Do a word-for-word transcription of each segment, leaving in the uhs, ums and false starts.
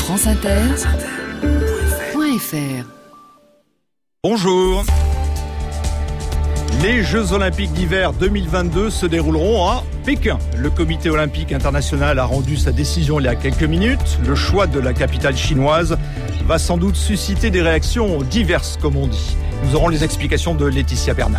France Inter point F R. Bonjour. Les Jeux Olympiques d'hiver deux mille vingt-deux se dérouleront à Pékin. Le Comité olympique international a rendu sa décision il y a quelques minutes. Le choix de la capitale chinoise va sans doute susciter des réactions diverses, comme on dit. Nous aurons les explications de Laetitia Bernard.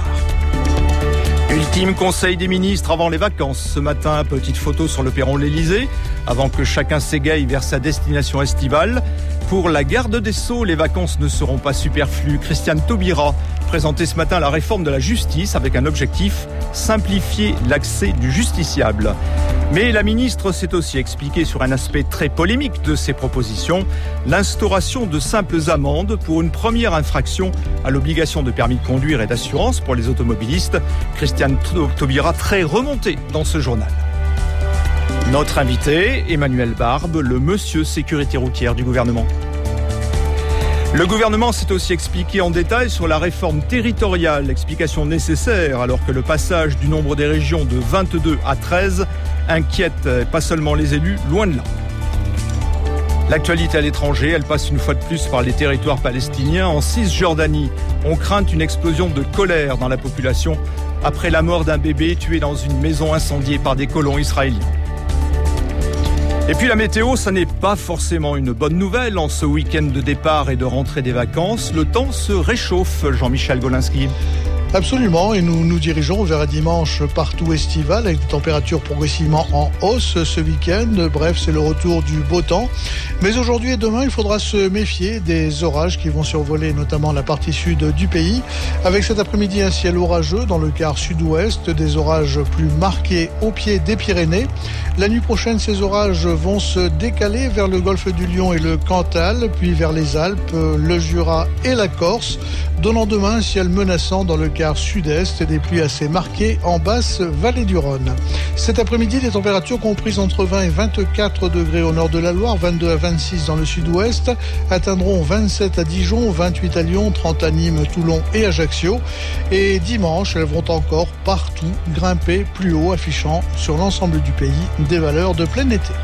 Ultime conseil des ministres avant les vacances. Ce matin, petite photo sur le perron de l'Élysée, avant que chacun s'égaye vers sa destination estivale. Pour la garde des Sceaux, les vacances ne seront pas superflues. Christiane Taubira présentait ce matin la réforme de la justice avec un objectif, simplifier l'accès du justiciable. Mais la ministre s'est aussi expliquée sur un aspect très polémique de ses propositions, l'instauration de simples amendes pour une première infraction à l'obligation de permis de conduire et d'assurance pour les automobilistes. Christiane Taubira très remontée dans ce journal. Notre invité, Emmanuel Barbe, le monsieur sécurité routière du gouvernement. Le gouvernement s'est aussi expliqué en détail sur la réforme territoriale, explication nécessaire alors que le passage du nombre des régions de vingt-deux à treize inquiète pas seulement les élus, loin de là. L'actualité à l'étranger, elle passe une fois de plus par les territoires palestiniens. En Cisjordanie, on craint une explosion de colère dans la population après la mort d'un bébé tué dans une maison incendiée par des colons israéliens. Et puis la météo, ça n'est pas forcément une bonne nouvelle. En ce week-end de départ et de rentrée des vacances, le temps se réchauffe, Jean-Michel Golinski. Absolument, et nous nous dirigeons vers un dimanche partout estival avec des températures progressivement en hausse ce week-end. Bref, c'est le retour du beau temps. Mais aujourd'hui et demain, il faudra se méfier des orages qui vont survoler notamment la partie sud du pays. Avec cet après-midi un ciel orageux dans le quart sud-ouest, des orages plus marqués au pied des Pyrénées. La nuit prochaine, ces orages vont se décaler vers le golfe du Lion et le Cantal, puis vers les Alpes, le Jura et la Corse, donnant demain un ciel menaçant dans le quart sud-est et des pluies assez marquées en basse vallée du Rhône. Cet après-midi, des températures comprises entre vingt et vingt-quatre degrés au nord de la Loire, vingt-deux à vingt-six dans le sud-ouest, atteindront vingt-sept à Dijon, vingt-huit à Lyon, trente à Nîmes, Toulon et Ajaccio. Et dimanche, elles vont encore partout grimper plus haut, affichant sur l'ensemble du pays des valeurs de plein été.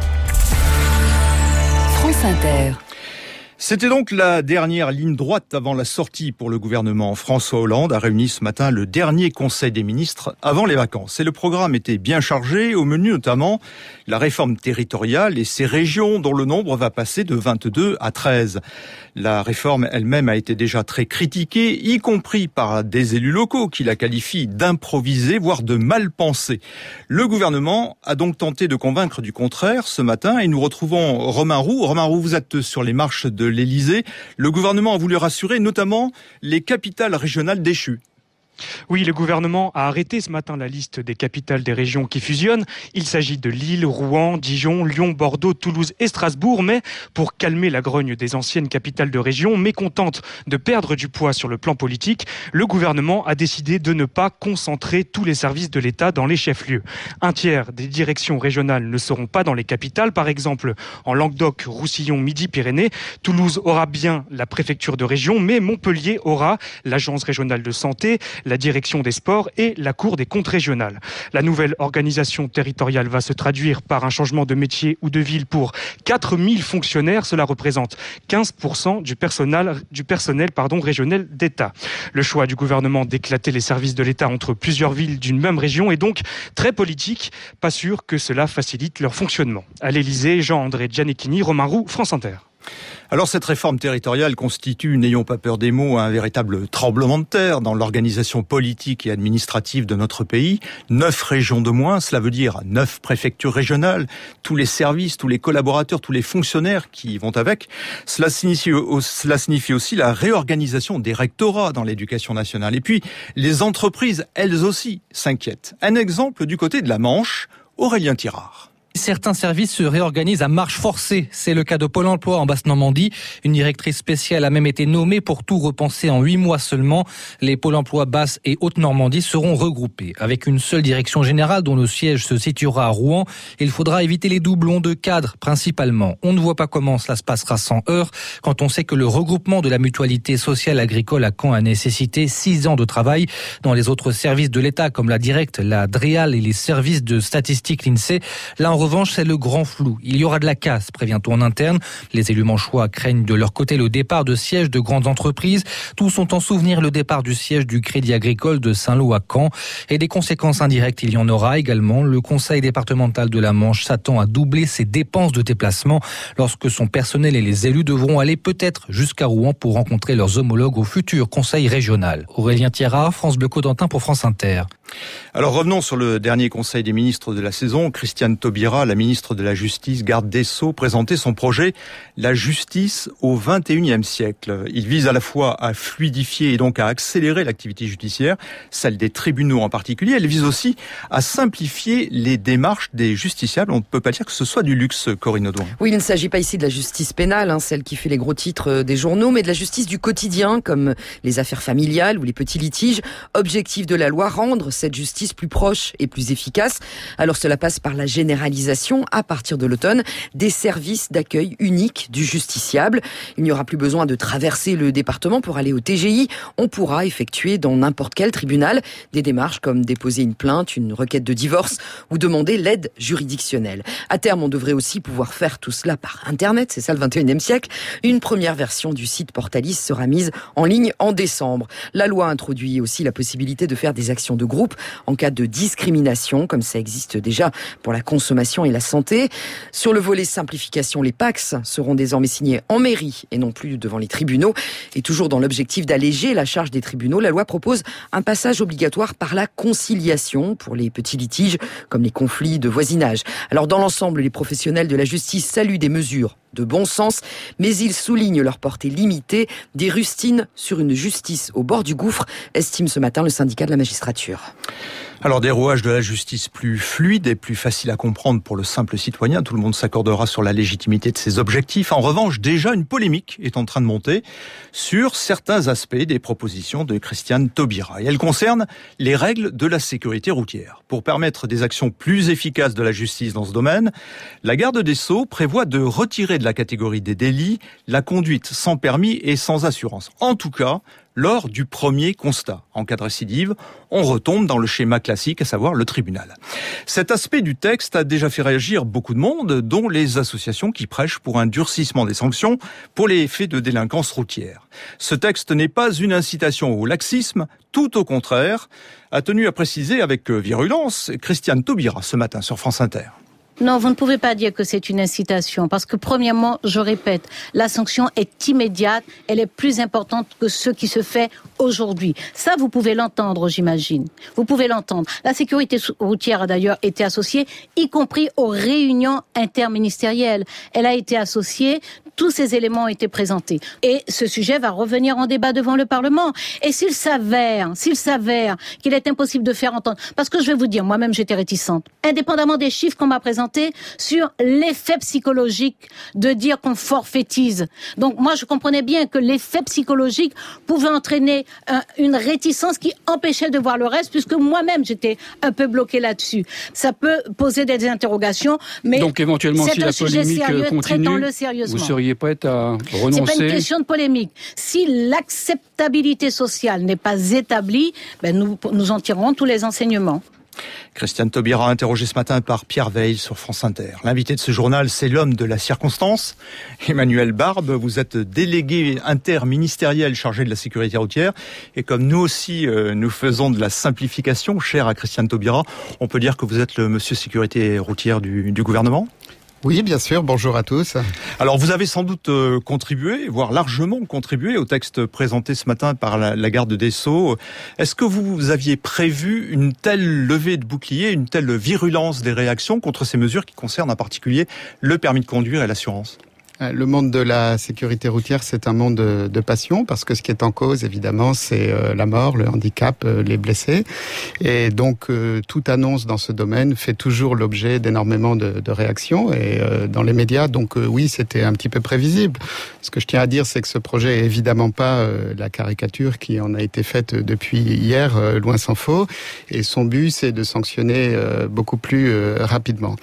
France Inter. C'était donc la dernière ligne droite avant la sortie pour le gouvernement. François Hollande a réuni ce matin le dernier conseil des ministres avant les vacances. Et le programme était bien chargé, au menu notamment la réforme territoriale et ses régions dont le nombre va passer de vingt-deux à treize. La réforme elle-même a été déjà très critiquée, y compris par des élus locaux qui la qualifient d'improvisée, voire de mal pensée. Le gouvernement a donc tenté de convaincre du contraire ce matin et nous retrouvons Romain Roux. Romain Roux, vous êtes sur les marches de l'Élysée. Le gouvernement a voulu rassurer notamment les capitales régionales déchues. Oui, le gouvernement a arrêté ce matin la liste des capitales des régions qui fusionnent. Il s'agit de Lille, Rouen, Dijon, Lyon, Bordeaux, Toulouse et Strasbourg. Mais pour calmer la grogne des anciennes capitales de région, mécontentes de perdre du poids sur le plan politique, le gouvernement a décidé de ne pas concentrer tous les services de l'État dans les chefs-lieux. Un tiers des directions régionales ne seront pas dans les capitales. Par exemple, en Languedoc, Roussillon, Midi-Pyrénées. Toulouse aura bien la préfecture de région, mais Montpellier aura l'agence régionale de santé, la direction des sports et la Cour des comptes régionales. La nouvelle organisation territoriale va se traduire par un changement de métier ou de ville pour quatre mille fonctionnaires. Cela représente quinze pour cent du personnel, du personnel pardon, régional d'État. Le choix du gouvernement d'éclater les services de l'État entre plusieurs villes d'une même région est donc très politique. Pas sûr que cela facilite leur fonctionnement. À l'Élysée, Jean-André Gianecchini, Romain Roux, France Inter. Alors cette réforme territoriale constitue, n'ayons pas peur des mots, un véritable tremblement de terre dans l'organisation politique et administrative de notre pays. Neuf régions de moins, cela veut dire neuf préfectures régionales, tous les services, tous les collaborateurs, tous les fonctionnaires qui vont avec. Cela signifie, cela signifie aussi la réorganisation des rectorats dans l'éducation nationale. Et puis, les entreprises, elles aussi, s'inquiètent. Un exemple du côté de la Manche, Aurélien Tirard. Certains services se réorganisent à marche forcée. C'est le cas de Pôle emploi en Basse-Normandie. Une directrice spéciale a même été nommée pour tout repenser en huit mois seulement. Les Pôles emploi Basse et Haute-Normandie seront regroupés. Avec une seule direction générale dont le siège se situera à Rouen, il faudra éviter les doublons de cadres principalement. On ne voit pas comment cela se passera sans heurts quand on sait que le regroupement de la mutualité sociale agricole à Caen a nécessité six ans de travail. Dans les autres services de l'État comme la Directe, la Dreal et les services de statistiques l'INSEE, là on revanche, c'est le grand flou. Il y aura de la casse, prévient-on en interne. Les élus manchois craignent de leur côté le départ de sièges de grandes entreprises. Tous ont en souvenir le départ du siège du Crédit Agricole de Saint-Lô à Caen. Et des conséquences indirectes, il y en aura également. Le conseil départemental de la Manche s'attend à doubler ses dépenses de déplacement lorsque son personnel et les élus devront aller peut-être jusqu'à Rouen pour rencontrer leurs homologues au futur conseil régional. Aurélien Thierrat, France Bleu Cotentin pour France Inter. Alors revenons sur le dernier conseil des ministres de la saison. Christiane Taubira, la ministre de la Justice, garde des Sceaux, présentait son projet « La justice au vingt et unième siècle ». Il vise à la fois à fluidifier et donc à accélérer l'activité judiciaire, celle des tribunaux en particulier. Elle vise aussi à simplifier les démarches des justiciables. On ne peut pas dire que ce soit du luxe, Corinne Audouin. Oui, il ne s'agit pas ici de la justice pénale, hein, celle qui fait les gros titres des journaux, mais de la justice du quotidien, comme les affaires familiales ou les petits litiges. Objectif de la loi, rendre cette justice plus proche et plus efficace. Alors cela passe par la généralisation, à partir de l'automne, des services d'accueil uniques du justiciable. Il n'y aura plus besoin de traverser le département pour aller au T G I. On pourra effectuer dans n'importe quel tribunal des démarches comme déposer une plainte, une requête de divorce ou demander l'aide juridictionnelle. À terme, on devrait aussi pouvoir faire tout cela par Internet, c'est ça le vingt et unième siècle. Une première version du site Portalis sera mise en ligne en décembre. La loi introduit aussi la possibilité de faire des actions de groupe en cas de discrimination, comme ça existe déjà pour la consommation et la santé. Sur le volet simplification, les P A X seront désormais signés en mairie et non plus devant les tribunaux. Et toujours dans l'objectif d'alléger la charge des tribunaux, la loi propose un passage obligatoire par la conciliation pour les petits litiges, comme les conflits de voisinage. Alors dans l'ensemble, les professionnels de la justice saluent des mesures de bon sens, mais ils soulignent leur portée limitée. Des rustines sur une justice au bord du gouffre, estime ce matin le syndicat de la magistrature. Alors des rouages de la justice plus fluides et plus faciles à comprendre pour le simple citoyen. Tout le monde s'accordera sur la légitimité de ces objectifs. En revanche, déjà une polémique est en train de monter sur certains aspects des propositions de Christiane Taubira. Et elle concerne les règles de la sécurité routière. Pour permettre des actions plus efficaces de la justice dans ce domaine, la garde des Sceaux prévoit de retirer de la catégorie des délits la conduite sans permis et sans assurance. En tout cas, lors du premier constat. En cas de récidive, on retombe dans le schéma classique, à savoir le tribunal. Cet aspect du texte a déjà fait réagir beaucoup de monde, dont les associations qui prêchent pour un durcissement des sanctions pour les faits de délinquance routière. Ce texte n'est pas une incitation au laxisme, tout au contraire, a tenu à préciser avec virulence Christiane Taubira ce matin sur France Inter. Non, vous ne pouvez pas dire que c'est une incitation, parce que premièrement, je répète, la sanction est immédiate, elle est plus importante que ce qui se fait aujourd'hui. Ça, vous pouvez l'entendre, j'imagine. Vous pouvez l'entendre. La sécurité routière a d'ailleurs été associée, y compris aux réunions interministérielles. Elle a été associée, tous ces éléments ont été présentés. Et ce sujet va revenir en débat devant le Parlement. Et s'il s'avère, s'il s'avère qu'il est impossible de faire entendre, parce que je vais vous dire, moi-même j'étais réticente, indépendamment des chiffres qu'on m'a présentés, sur l'effet psychologique de dire qu'on forfaitise. Donc moi je comprenais bien que l'effet psychologique pouvait entraîner un, une réticence qui empêchait de voir le reste, puisque moi-même j'étais un peu bloquée là-dessus. Ça peut poser des interrogations, mais donc éventuellement c'est si un la sujet polémique sérieux, continue, traitons-le sérieusement. Vous seriez prête à renoncer? C'est pas une question de polémique. Si l'acceptabilité sociale n'est pas établie, ben nous, nous en tirerons tous les enseignements. Christiane Taubira, interrogée ce matin par Pierre Veil sur France Inter. L'invité de ce journal, c'est l'homme de la circonstance, Emmanuel Barbe. Vous êtes délégué interministériel chargé de la sécurité routière. Et comme nous aussi, euh, nous faisons de la simplification, chère à Christiane Taubira, on peut dire que vous êtes le monsieur sécurité routière du, du gouvernement ? Oui, bien sûr. Bonjour à tous. Alors, vous avez sans doute euh, contribué, voire largement contribué au texte présenté ce matin par la, la garde des Sceaux. Est-ce que vous aviez prévu une telle levée de bouclier, une telle virulence des réactions contre ces mesures qui concernent en particulier le permis de conduire et l'assurance ? Le monde de la sécurité routière, c'est un monde de, de passion, parce que ce qui est en cause, évidemment, c'est euh, la mort, le handicap, euh, les blessés. Et donc, euh, toute annonce dans ce domaine fait toujours l'objet d'énormément de, de réactions, et euh, dans les médias. Donc euh, oui, c'était un petit peu prévisible. Ce que je tiens à dire, c'est que ce projet est évidemment pas euh, la caricature qui en a été faite depuis hier, euh, loin s'en faut. Et son but, c'est de sanctionner euh, beaucoup plus euh, rapidement.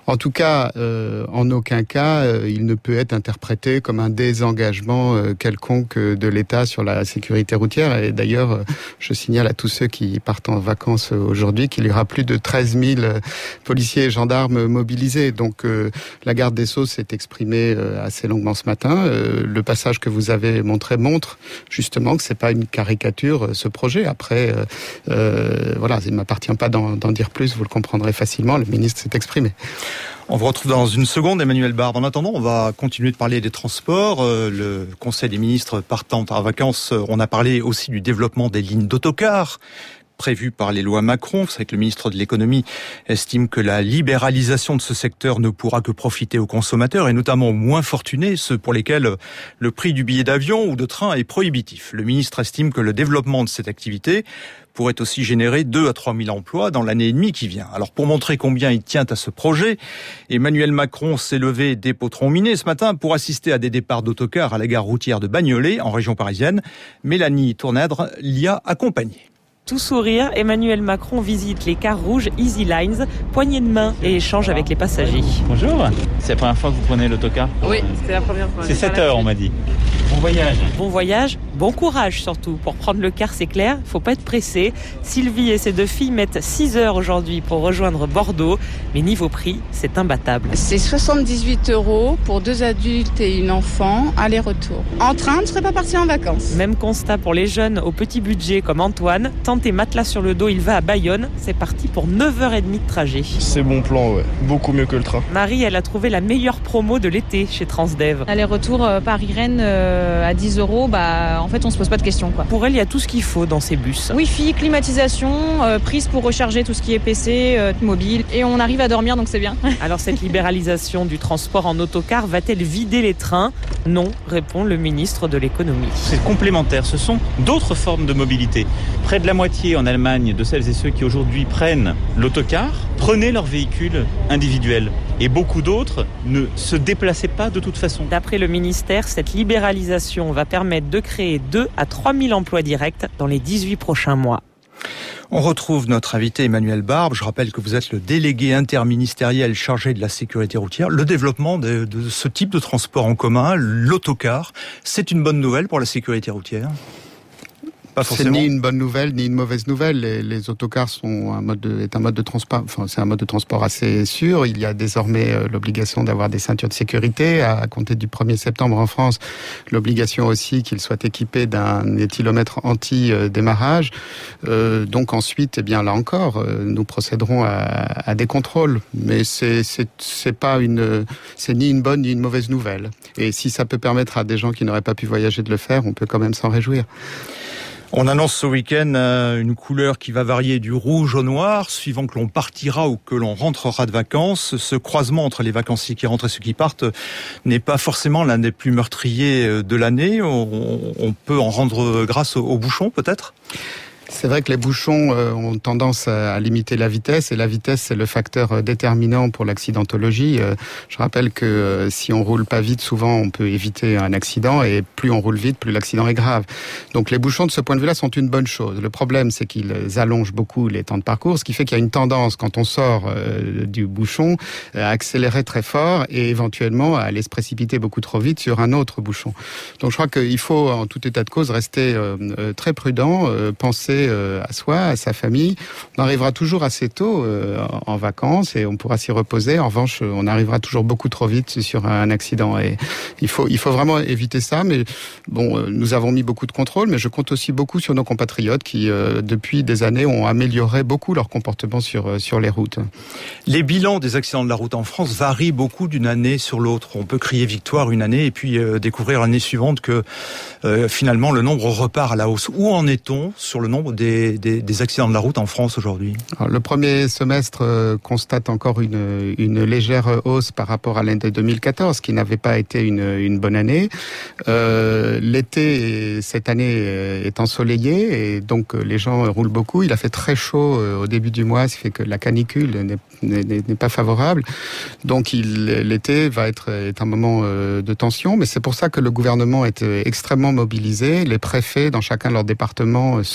En tout cas, euh, en aucun cas, euh, il ne peut être interprété comme un désengagement euh, quelconque de l'État sur la sécurité routière. Et d'ailleurs, euh, je signale à tous ceux qui partent en vacances aujourd'hui qu'il y aura plus de treize mille policiers et gendarmes mobilisés. Donc, euh, la garde des Sceaux s'est exprimée euh, assez longuement ce matin. Euh, le passage que vous avez montré montre justement que c'est pas une caricature, ce projet. Après, euh, euh, voilà, il ne m'appartient pas d'en, d'en dire plus, vous le comprendrez facilement, le ministre s'est exprimé. On vous retrouve dans une seconde, Emmanuel Barbe. En attendant, on va continuer de parler des transports. Euh, le Conseil des ministres partant en vacances, on a parlé aussi du développement des lignes d'autocars prévues par les lois Macron. Vous savez que le ministre de l'économie estime que la libéralisation de ce secteur ne pourra que profiter aux consommateurs et notamment aux moins fortunés, ceux pour lesquels le prix du billet d'avion ou de train est prohibitif. Le ministre estime que le développement de cette activité pourrait aussi générer deux à trois mille emplois dans l'année et demie qui vient. Alors pour montrer combien il tient à ce projet, Emmanuel Macron s'est levé des Potrons-Minés ce matin pour assister à des départs d'autocars à la gare routière de Bagnolet en région parisienne. Mélanie Tournadre l'y a accompagné. Tout sourire, Emmanuel Macron visite les cars rouges Easy Lines, poignée de main et échange avec les passagers. Bonjour, c'est la première fois que vous prenez l'autocar ? Oui, c'est la première fois. C'est sept heures, on m'a dit. Bon voyage. Bon voyage, bon courage surtout. Pour prendre le car, c'est clair, faut pas être pressé. Sylvie et ses deux filles mettent six heures aujourd'hui pour rejoindre Bordeaux. Mais niveau prix, c'est imbattable. C'est soixante-dix-huit euros pour deux adultes et une enfant, aller-retour. En train, on ne serait pas parti en vacances. Même constat pour les jeunes au petit budget comme Antoine. Tente et matelas sur le dos, il va à Bayonne. C'est parti pour neuf heures trente de trajet. C'est bon plan, ouais. Beaucoup mieux que le train. Marie, elle a trouvé la meilleure promo de l'été chez Transdev. Aller-retour euh, Paris-Rennes euh, à dix euros, bah, en fait, on se pose pas de questions, quoi. Pour elle, il y a tout ce qu'il faut dans ces bus. Wi-Fi, climatisation, euh, prise pour recharger tout ce qui est P C, euh, mobile. Et on arrive à dormir, donc c'est bien. Alors cette libéralisation du transport en autocar va-t-elle vider les trains ? Non, répond le ministre de l'économie. C'est complémentaire, ce sont d'autres formes de mobilité. Près de la moitié en Allemagne de celles et ceux qui aujourd'hui prennent l'autocar prenaient leur véhicule individuel. Et beaucoup d'autres ne se déplaçaient pas de toute façon. D'après le ministère, cette libéralisation va permettre de créer deux à trois mille emplois directs dans les dix-huit prochains mois. On retrouve notre invité Emmanuel Barbe. Je rappelle que vous êtes le délégué interministériel chargé de la sécurité routière. Le développement de, de ce type de transport en commun, l'autocar, c'est une bonne nouvelle pour la sécurité routière ? C'est ni une bonne nouvelle ni une mauvaise nouvelle. Les, les autocars sont un mode de, est un mode de transport. Enfin, c'est un mode de transport assez sûr. Il y a désormais euh, l'obligation d'avoir des ceintures de sécurité. À, à compter du premier septembre en France, l'obligation aussi qu'ils soient équipés d'un éthylomètre anti-démarrage. Euh, donc ensuite, eh bien là encore, euh, nous procéderons à, à des contrôles. Mais c'est, c'est, c'est pas une, c'est ni une bonne ni une mauvaise nouvelle. Et si ça peut permettre à des gens qui n'auraient pas pu voyager de le faire, on peut quand même s'en réjouir. On annonce ce week-end une couleur qui va varier du rouge au noir, suivant que l'on partira ou que l'on rentrera de vacances. Ce croisement entre les vacanciers qui rentrent et ceux qui partent n'est pas forcément l'un des plus meurtriers de l'année. On, on peut en rendre grâce aux bouchons, peut-être ? C'est vrai que les bouchons euh, ont tendance à, à limiter la vitesse, et la vitesse, c'est le facteur déterminant pour l'accidentologie. Euh, je rappelle que euh, si on roule pas vite, souvent on peut éviter un accident, et plus on roule vite, plus l'accident est grave. Donc les bouchons, de ce point de vue-là, sont une bonne chose. Le problème, c'est qu'ils allongent beaucoup les temps de parcours, ce qui fait qu'il y a une tendance, quand on sort euh, du bouchon, à accélérer très fort et éventuellement à aller se précipiter beaucoup trop vite sur un autre bouchon. Donc je crois qu'il faut, en tout état de cause, rester euh, très prudent, euh, penser à soi, à sa famille. On arrivera toujours assez tôt euh, en vacances et on pourra s'y reposer. En revanche, on arrivera toujours beaucoup trop vite sur un accident. Et il faut, il faut vraiment éviter ça. Mais bon, nous avons mis beaucoup de contrôles, mais je compte aussi beaucoup sur nos compatriotes qui, euh, depuis des années, ont amélioré beaucoup leur comportement sur, sur les routes. Les bilans des accidents de la route en France varient beaucoup d'une année sur l'autre. On peut crier victoire une année et puis euh, découvrir l'année suivante que euh, finalement le nombre repart à la hausse. Où en est-on sur le nombre Des, des, des accidents de la route en France aujourd'hui ? Alors, le premier semestre euh, constate encore une, une légère hausse par rapport à l'année deux mille quatorze, qui n'avait pas été une, une bonne année. Euh, l'été, cette année, est ensoleillé et donc les gens roulent beaucoup. Il a fait très chaud au début du mois, ce qui fait que la canicule n'est, n'est, n'est pas favorable. Donc il, l'été va être est un moment de tension, mais c'est pour ça que le gouvernement est extrêmement mobilisé. Les préfets, dans chacun de leurs départements, sont mobilisés.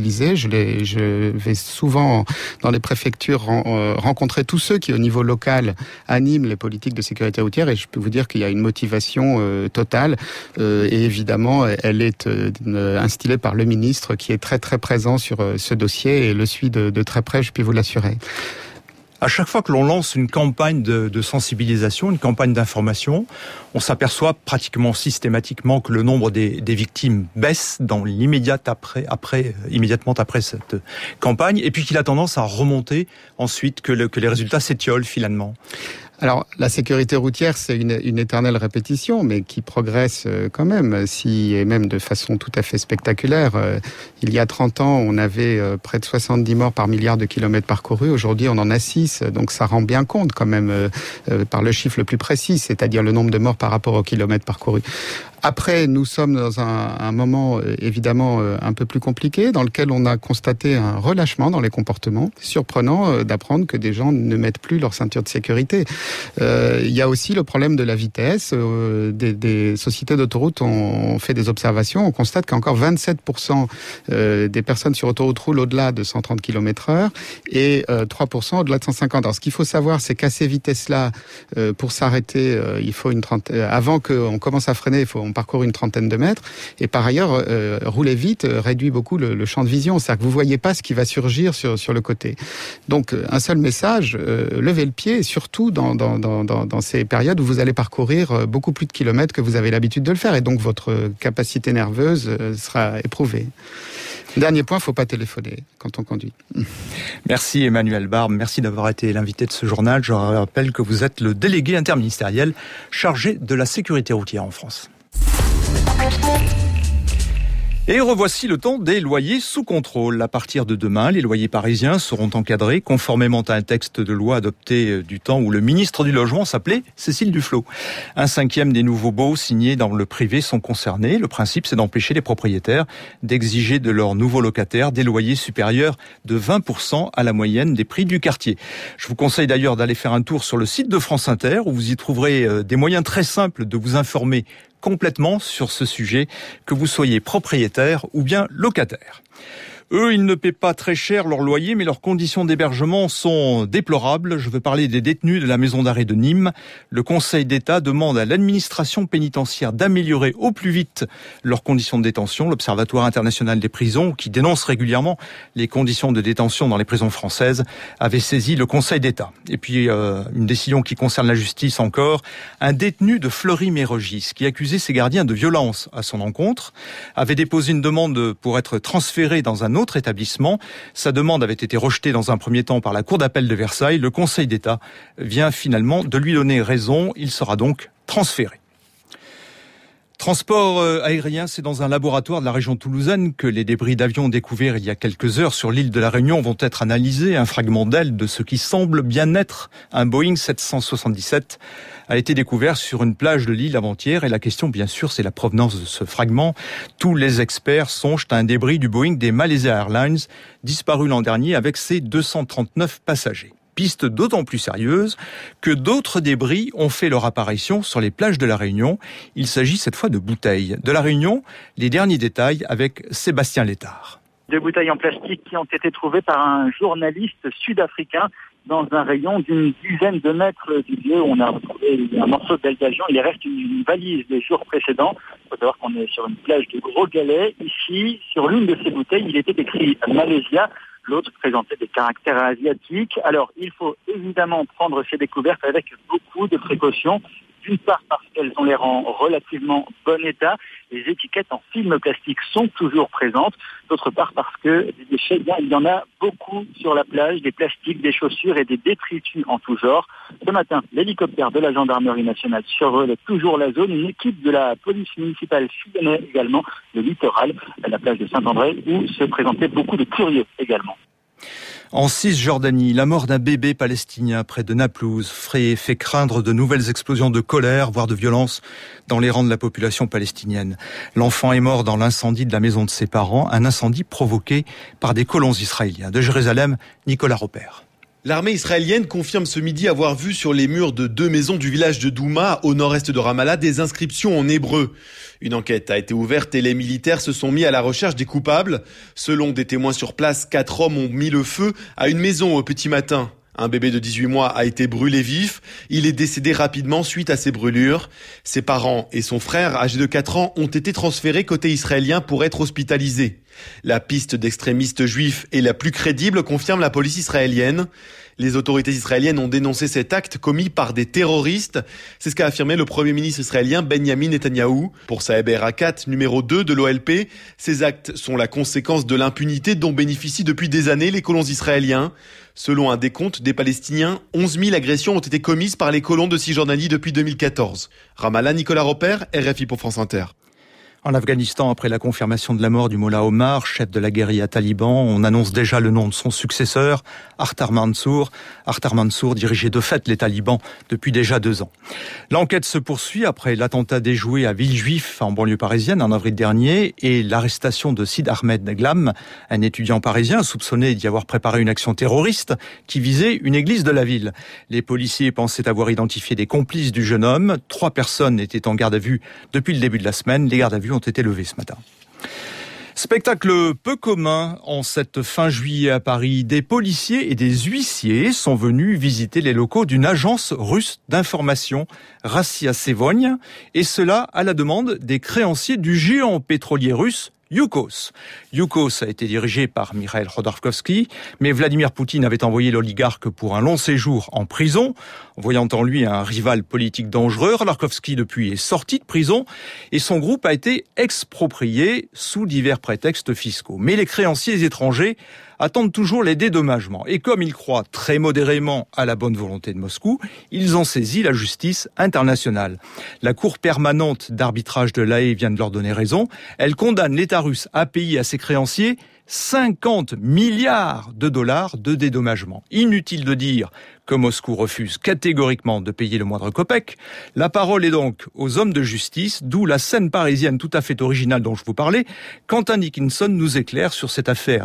sensibiliser. Je, les, je vais souvent dans les préfectures ren, rencontrer tous ceux qui, au niveau local, animent les politiques de sécurité routière, et je peux vous dire qu'il y a une motivation euh, totale. Euh, et évidemment, elle est euh, instillée par le ministre qui est très très présent sur euh, ce dossier et le suit de, de très près, je puis vous l'assurer. À chaque fois que l'on lance une campagne de, de sensibilisation, une campagne d'information, on s'aperçoit pratiquement systématiquement que le nombre des, des victimes baisse dans l'immédiat après, après, immédiatement après cette campagne, et puis qu'il a tendance à remonter ensuite, que, le, que les résultats s'étiolent finalement. Alors, la sécurité routière, c'est une, une éternelle répétition, mais qui progresse quand même, si, et même de façon tout à fait spectaculaire. Il y a trente ans, on avait près de soixante-dix morts par milliard de kilomètres parcourus. Aujourd'hui, on en a six. Donc, ça rend bien compte quand même euh, par le chiffre le plus précis, c'est-à-dire le nombre de morts par rapport aux kilomètres parcourus. Après, nous sommes dans un, un moment euh, évidemment euh, un peu plus compliqué, dans lequel on a constaté un relâchement dans les comportements. Surprenant euh, d'apprendre que des gens ne mettent plus leur ceinture de sécurité. Euh, il y a aussi le problème de la vitesse. Euh, des, des sociétés d'autoroutes ont fait des observations. On constate qu'encore vingt-sept pour cent euh, des personnes sur autoroute roulent au-delà de cent trente kilomètres heure et euh, trois pour cent au-delà de cent cinquante. Alors, ce qu'il faut savoir, c'est qu'à ces vitesses-là, euh, pour s'arrêter, euh, il faut une trentaine. Euh, avant qu'on commence à freiner, il faut on parcourt une trentaine de mètres. Et par ailleurs, euh, rouler vite euh, réduit beaucoup le, le champ de vision. C'est-à-dire que vous voyez pas ce qui va surgir sur sur le côté. Donc, un seul message, euh, levez le pied, et surtout dans, dans dans dans dans ces périodes où vous allez parcourir beaucoup plus de kilomètres que vous avez l'habitude de le faire, et donc votre capacité nerveuse euh, sera éprouvée. Dernier point, faut pas téléphoner quand on conduit. Merci Emmanuel Barbe, merci d'avoir été l'invité de ce journal. Je rappelle que vous êtes le délégué interministériel chargé de la sécurité routière en France. Et revoici le temps des loyers sous contrôle. À partir de demain, les loyers parisiens seront encadrés conformément à un texte de loi adopté du temps où le ministre du Logement s'appelait Cécile Duflot. Un cinquième des nouveaux baux signés dans le privé sont concernés. Le principe, c'est d'empêcher les propriétaires d'exiger de leurs nouveaux locataires des loyers supérieurs de vingt pour cent à la moyenne des prix du quartier. Je vous conseille d'ailleurs d'aller faire un tour sur le site de France Inter où vous y trouverez des moyens très simples de vous informer complètement sur ce sujet, que vous soyez propriétaire ou bien locataire. Eux, ils ne paient pas très cher leur loyer, mais leurs conditions d'hébergement sont déplorables. Je veux parler des détenus de la maison d'arrêt de Nîmes. Le Conseil d'État demande à l'administration pénitentiaire d'améliorer au plus vite leurs conditions de détention. L'Observatoire international des prisons, qui dénonce régulièrement les conditions de détention dans les prisons françaises, avait saisi le Conseil d'État. Et puis, euh, une décision qui concerne la justice encore. Un détenu de Fleury-Mérogis, qui accusait ses gardiens de violence à son encontre, avait déposé une demande pour être transféré dans un autre autre établissement. Sa demande avait été rejetée dans un premier temps par la Cour d'appel de Versailles. Le Conseil d'État vient finalement de lui donner raison. Il sera donc transféré. Transport aérien, c'est dans un laboratoire de la région toulousaine que les débris d'avions découverts il y a quelques heures sur l'île de la Réunion vont être analysés. Un fragment d'aile de ce qui semble bien être un Boeing sept cent soixante-dix-sept a été découvert sur une plage de l'île avant-hier. Et la question, bien sûr, c'est la provenance de ce fragment. Tous les experts songent à un débris du Boeing des Malaysia Airlines, disparu l'an dernier avec ses deux cent trente-neuf passagers. Piste d'autant plus sérieuse que d'autres débris ont fait leur apparition sur les plages de la Réunion. Il s'agit cette fois de bouteilles. De la Réunion, les derniers détails avec Sébastien Létard. Deux bouteilles en plastique qui ont été trouvées par un journaliste sud-africain dans un rayon d'une dizaine de mètres du lieu où on a retrouvé un morceau d'aile d'avion. Il reste une, une valise des jours précédents. Il faut savoir qu'on est sur une plage de Gros Galets. Ici, sur l'une de ces bouteilles, il était écrit Malaysia. L'autre présentait des caractères asiatiques. Alors, il faut évidemment prendre ces découvertes avec beaucoup de précautions. D'une part parce qu'elles ont l'air en relativement bon état. Les étiquettes en film plastique sont toujours présentes. D'autre part parce que des déchets, bien, il y en a beaucoup sur la plage, des plastiques, des chaussures et des détritus en tout genre. Ce matin, l'hélicoptère de la gendarmerie nationale survole toujours la zone. Une équipe de la police municipale sillonnait également le littoral, à la plage de Saint-André, où se présentaient beaucoup de curieux également. En Cisjordanie, la mort d'un bébé palestinien près de Naplouse fait craindre de nouvelles explosions de colère, voire de violence dans les rangs de la population palestinienne. L'enfant est mort dans l'incendie de la maison de ses parents, un incendie provoqué par des colons israéliens. De Jérusalem, Nicolas Robert. L'armée israélienne confirme ce midi avoir vu sur les murs de deux maisons du village de Douma, au nord-est de Ramallah, des inscriptions en hébreu. Une enquête a été ouverte et les militaires se sont mis à la recherche des coupables. Selon des témoins sur place, quatre hommes ont mis le feu à une maison au petit matin. Un bébé de dix-huit mois a été brûlé vif. Il est décédé rapidement suite à ces brûlures. Ses parents et son frère, âgé de quatre ans, ont été transférés côté israélien pour être hospitalisés. La piste d'extrémistes juifs est la plus crédible, confirme la police israélienne. Les autorités israéliennes ont dénoncé cet acte commis par des terroristes. C'est ce qu'a affirmé le premier ministre israélien Benjamin Netanyahou. Pour Saeb Erekat, numéro deux de l'O L P, ces actes sont la conséquence de l'impunité dont bénéficient depuis des années les colons israéliens. Selon un décompte des Palestiniens, onze mille agressions ont été commises par les colons de Cisjordanie depuis deux mille quatorze. Ramallah, Nicolas Roper, R F I pour France Inter. En Afghanistan, après la confirmation de la mort du Mollah Omar, chef de la guérilla taliban, on annonce déjà le nom de son successeur, Akhtar Mansour. Akhtar Mansour dirigeait de fait les talibans depuis déjà deux ans. L'enquête se poursuit après l'attentat déjoué à Villejuif, en banlieue parisienne, en avril dernier, et l'arrestation de Sid Ahmed Glam, un étudiant parisien soupçonné d'y avoir préparé une action terroriste qui visait une église de la ville. Les policiers pensaient avoir identifié des complices du jeune homme. Trois personnes étaient en garde à vue depuis le début de la semaine. Les gardes à vue ont été levés ce matin. Spectacle peu commun en cette fin juillet à Paris. Des policiers et des huissiers sont venus visiter les locaux d'une agence russe d'information, Rassia Sevogne, et cela à la demande des créanciers du géant pétrolier russe Yukos. Yukos a été dirigé par Mikhail Khodorkovsky, mais Vladimir Poutine avait envoyé l'oligarque pour un long séjour en prison, voyant en lui un rival politique dangereux. Khodorkovsky, depuis, est sorti de prison et son groupe a été exproprié sous divers prétextes fiscaux. Mais les créanciers étrangers attendent toujours les dédommagements. Et comme ils croient très modérément à la bonne volonté de Moscou, ils ont saisi la justice internationale. La Cour permanente d'arbitrage de l'A E vient de leur donner raison. Elle condamne l'État russe à payer à ses créanciers cinquante milliards de dollars de dédommagement. Inutile de dire que Moscou refuse catégoriquement de payer le moindre copec. La parole est donc aux hommes de justice, d'où la scène parisienne tout à fait originale dont je vous parlais. Quentin Dickinson nous éclaire sur cette affaire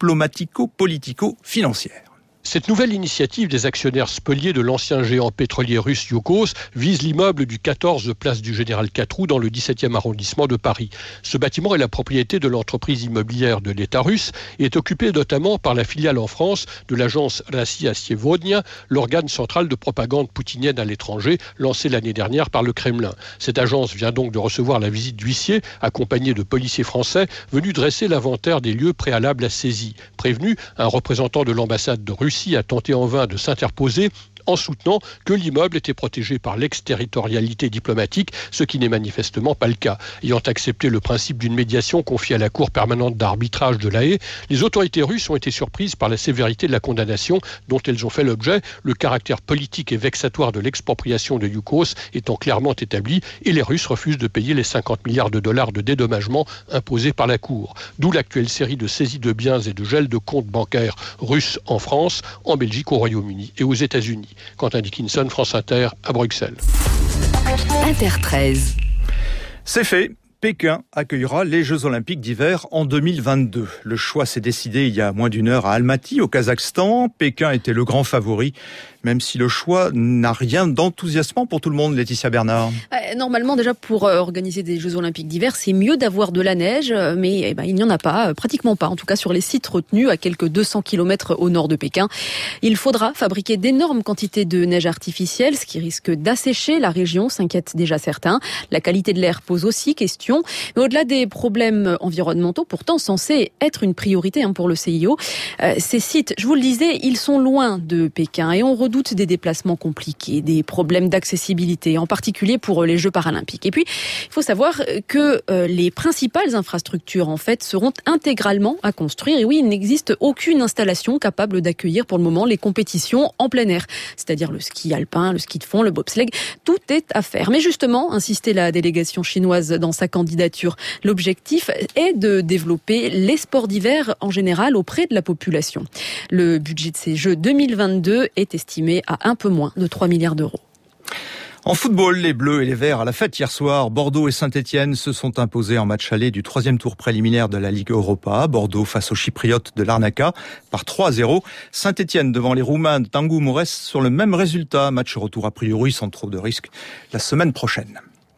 diplomatico-politico-financière. Cette nouvelle initiative des actionnaires spoliés de l'ancien géant pétrolier russe Yukos vise l'immeuble du quatorze place du Général Catroux dans le dix-septième arrondissement de Paris. Ce bâtiment est la propriété de l'entreprise immobilière de l'État russe et est occupé notamment par la filiale en France de l'agence Rassia Sevogne, l'organe central de propagande poutinienne à l'étranger, lancé l'année dernière par le Kremlin. Cette agence vient donc de recevoir la visite d'huissiers accompagnés de policiers français venus dresser l'inventaire des lieux préalables à saisie. Prévenu, un représentant de l'ambassade de Russie a tenté en vain de s'interposer en soutenant que l'immeuble était protégé par l'exterritorialité diplomatique, ce qui n'est manifestement pas le cas. Ayant accepté le principe d'une médiation confiée à la Cour permanente d'arbitrage de l'A E, les autorités russes ont été surprises par la sévérité de la condamnation dont elles ont fait l'objet, le caractère politique et vexatoire de l'expropriation de Yukos étant clairement établi, et les Russes refusent de payer les cinquante milliards de dollars de dédommagement imposés par la Cour. D'où l'actuelle série de saisies de biens et de gel de comptes bancaires russes en France, en Belgique, au Royaume-Uni et aux États-Unis. Quentin Dickinson, France Inter, à Bruxelles. Inter treize. C'est fait. Pékin accueillera les Jeux Olympiques d'hiver en deux mille vingt-deux. Le choix s'est décidé il y a moins d'une heure à Almaty, au Kazakhstan. Pékin était le grand favori, même si le choix n'a rien d'enthousiasmant pour tout le monde, Laetitia Bernard. Normalement, déjà, pour organiser des Jeux Olympiques d'hiver, c'est mieux d'avoir de la neige, mais eh ben, il n'y en a pas, pratiquement pas, en tout cas sur les sites retenus à quelques deux cents kilomètres au nord de Pékin. Il faudra fabriquer d'énormes quantités de neige artificielle, ce qui risque d'assécher la région, s'inquiètent déjà certains. La qualité de l'air pose aussi question. Mais au-delà des problèmes environnementaux, pourtant censés être une priorité hein, pour le C I O, euh, ces sites, je vous le disais, ils sont loin de Pékin et on redoute des déplacements compliqués, des problèmes d'accessibilité, en particulier pour les Jeux paralympiques. Et puis, il faut savoir que euh, les principales infrastructures, en fait, seront intégralement à construire. Et oui, il n'existe aucune installation capable d'accueillir pour le moment les compétitions en plein air, c'est-à-dire le ski alpin, le ski de fond, le bobsleigh, tout est à faire. Mais justement, insistait la délégation chinoise dans sa candidature, l'objectif est de développer les sports d'hiver en général auprès de la population. Le budget de ces Jeux deux mille vingt-deux est estimé à un peu moins de trois milliards d'euros. En football, les Bleus et les Verts à la fête hier soir. Bordeaux et Saint-Etienne se sont imposés en match aller du troisième tour préliminaire de la Ligue Europa. Bordeaux face aux Chypriotes de Larnaca par trois à zéro. Saint-Etienne devant les Roumains de Tangou Mourès sur le même résultat. Match retour a priori sans trop de risques la semaine prochaine.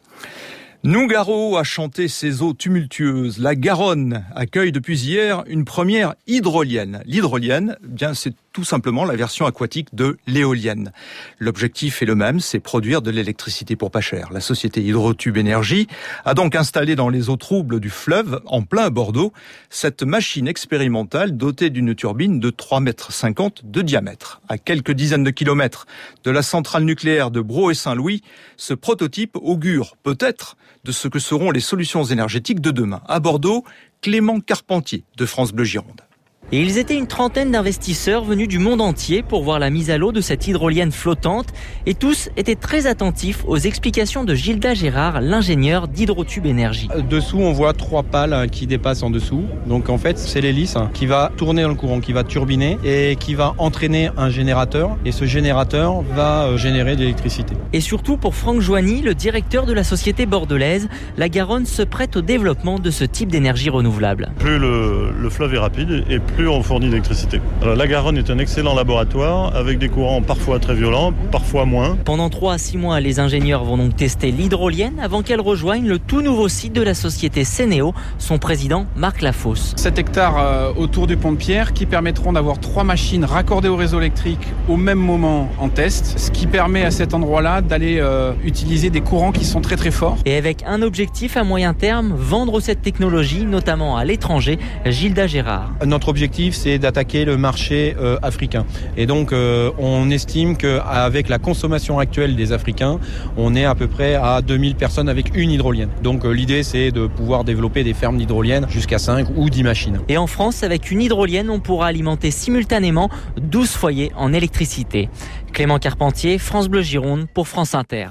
Nougaro a chanté ses eaux tumultueuses. La Garonne accueille depuis hier une première hydrolienne. L'hydrolienne, eh bien, c'est tout simplement la version aquatique de l'éolienne. L'objectif est le même, c'est produire de l'électricité pour pas cher. La société Hydrotube Énergie a donc installé dans les eaux troubles du fleuve, en plein à Bordeaux, cette machine expérimentale dotée d'une turbine de trois mètres cinquante de diamètre. À quelques dizaines de kilomètres de la centrale nucléaire de Brault et Saint-Louis, ce prototype augure peut-être de ce que seront les solutions énergétiques de demain. À Bordeaux, Clément Carpentier de France Bleu Gironde. Et ils étaient une trentaine d'investisseurs venus du monde entier pour voir la mise à l'eau de cette hydrolienne flottante. Et tous étaient très attentifs aux explications de Gilda Gérard, l'ingénieur d'Hydrotube Énergie. Dessous, on voit trois pales qui dépassent en dessous. Donc en fait, c'est l'hélice qui va tourner dans le courant, qui va turbiner et qui va entraîner un générateur. Et ce générateur va générer de l'électricité. Et surtout pour Franck Joigny, le directeur de la société bordelaise, la Garonne se prête au développement de ce type d'énergie renouvelable. Plus le, le fleuve est rapide et plus plus on fournit d'électricité. Alors, la Garonne est un excellent laboratoire avec des courants parfois très violents, parfois moins. Pendant trois à six mois, les ingénieurs vont donc tester l'hydrolienne avant qu'elle rejoigne le tout nouveau site de la société Sénéo, son président Marc Lafosse. sept hectares euh, autour du pont de Pierre qui permettront d'avoir trois machines raccordées au réseau électrique au même moment en test, ce qui permet à cet endroit-là d'aller euh, utiliser des courants qui sont très très forts. Et avec un objectif à moyen terme, vendre cette technologie, notamment à l'étranger. Gilda Gérard. Notre objectif, c'est d'attaquer le marché euh, africain. Et donc, euh, on estime qu'avec la consommation actuelle des Africains, on est à peu près à deux mille personnes avec une hydrolienne. Donc, euh, l'idée, c'est de pouvoir développer des fermes d'hydrolienne jusqu'à cinq ou dix machines. Et en France, avec une hydrolienne, on pourra alimenter simultanément douze foyers en électricité. Clément Carpentier, France Bleu Gironde pour France Inter.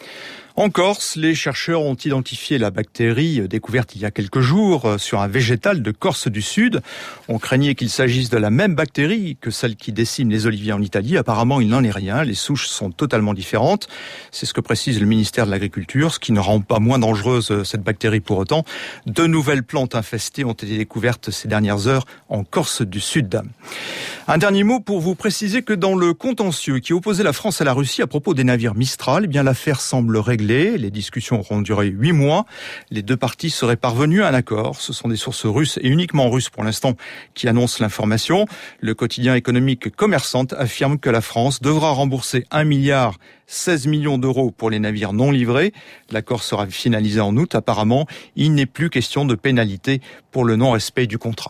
En Corse, les chercheurs ont identifié la bactérie découverte il y a quelques jours sur un végétal de Corse du Sud. On craignait qu'il s'agisse de la même bactérie que celle qui décime les oliviers en Italie. Apparemment, il n'en est rien. Les souches sont totalement différentes. C'est ce que précise le ministère de l'Agriculture, ce qui ne rend pas moins dangereuse cette bactérie pour autant. De nouvelles plantes infestées ont été découvertes ces dernières heures en Corse du Sud. Un dernier mot pour vous préciser que dans le contentieux qui opposait la France à la Russie à propos des navires Mistral, eh bien l'affaire semble réglée. Les discussions auront duré huit mois. Les deux parties seraient parvenues à un accord. Ce sont des sources russes et uniquement russes pour l'instant qui annoncent l'information. Le quotidien économique Commerçant affirme que la France devra rembourser un milliard seize millions d'euros pour les navires non livrés. L'accord sera finalisé en août. Apparemment, il n'est plus question de pénalité pour le non-respect du contrat.